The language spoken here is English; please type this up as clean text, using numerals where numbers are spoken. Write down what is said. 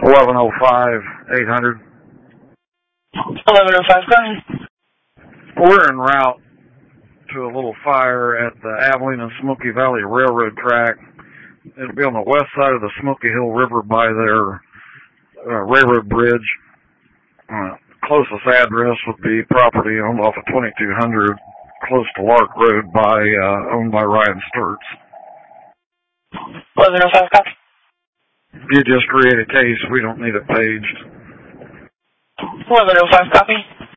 1105-800. 1105, go ahead. We're en route to a little fire at the Abilene and Smoky Valley Railroad track. It'll be on the west side of the Smoky Hill River by their railroad bridge. Closest address would be property owned off of 2200, close to Lark Road, owned by Ryan Sturts. 1105, copy. You just create a case. We don't need it paged. 1105, copy.